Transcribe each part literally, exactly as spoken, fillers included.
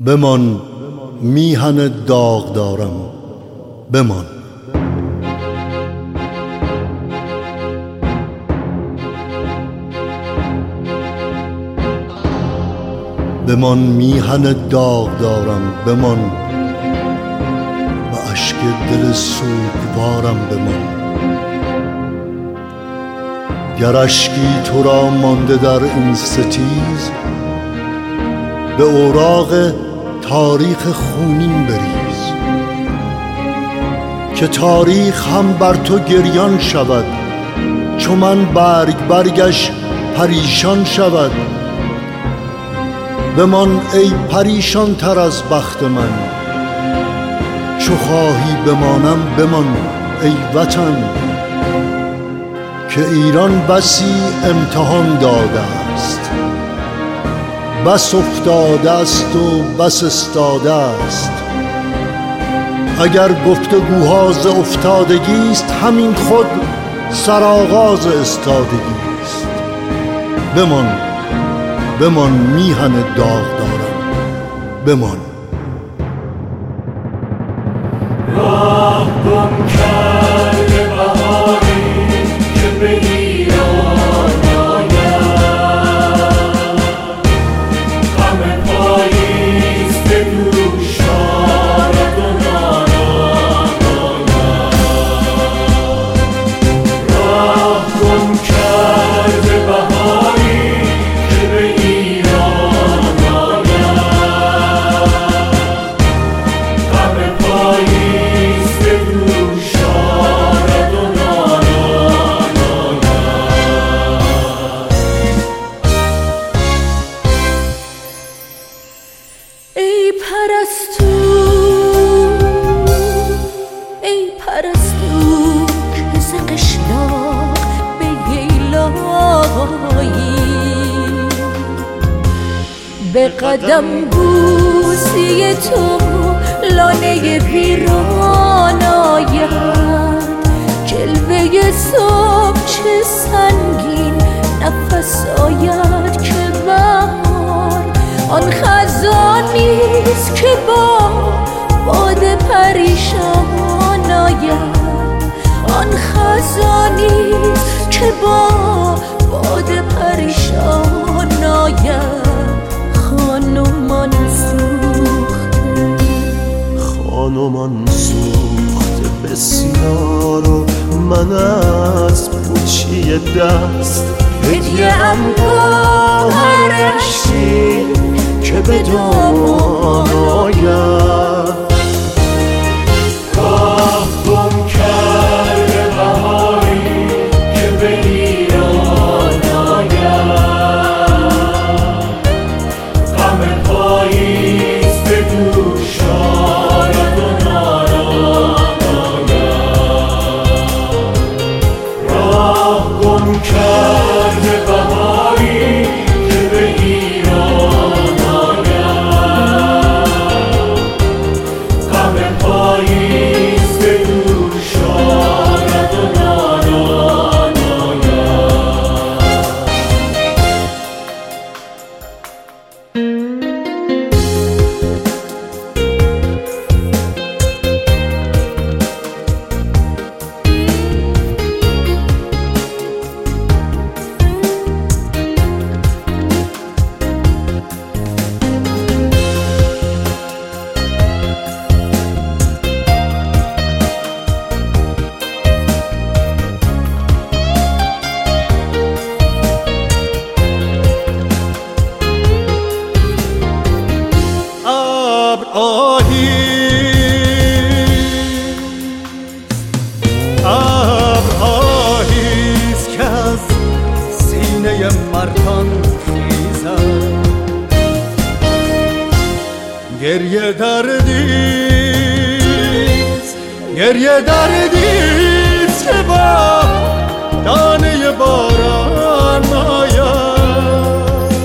بمان میهن داغ دارم، بمان. بمان میهن داغ دارم، بمان. به اشک دل سوگوارم بمان. گر اشکی تو را مانده در این ستیز، به اوراق تاریخ خونین بریز، که تاریخ هم بر تو گریان شود، چو من برگ برگش پریشان شود. بمان ای پریشان تر از بخت من، چو خواهی بمانم بمان ای وطن. که ایران بسی امتحان داده است، بس افتاده است و بس استاده است. اگر گفتگوها ز افتادگی است، همین خود سرآغاز استادگی است. بمان بمان میهن داغ دارم، بمان. راه گم کرده بهاری که به ایران آید، غم پاییز به دوش آرد و نالان آید. راه گم کرده بهاری که به ایران آید، غم پاییز به دوش آرد و نالان آید. ای پرستو ای پرستو که ز قشلاق به ییلایی، به قدم بوسی تو لانه ویران آید. جلوه صبح چه سنگین نفس آید که بهار آن خزانیست که با باد پریشان آید. آن خزانیست که با باد پریشان آید. خانمان سوخته خانمان سوخته بسیار و من از پوچی دست هدیه ام گوهر اشکی که به دامان آید. راه گم کرده بهاری که به ایران آید، غم پاییز به دوش آرد و نالان آید. راه گم کرده بهاری که به ایران آید، غم پاییز به دوش آرد و نالان ابر آهیست که از سینه مردان خیزد. گریه دردیست گریه دردیست که با دانه باران آید.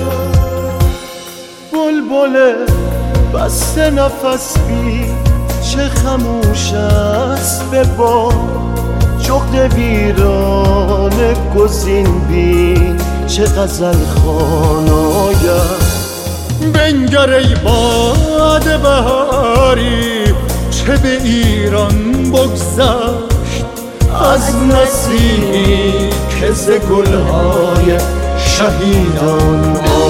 بلبل بسته نفس بی چه خموش است به باد. جغد ویران گزین بین چه غزل خوان آید. بنگر بنگر ای باد بهاری چه به ایران بگذشت از نسیمی که ز گلهای شهیدان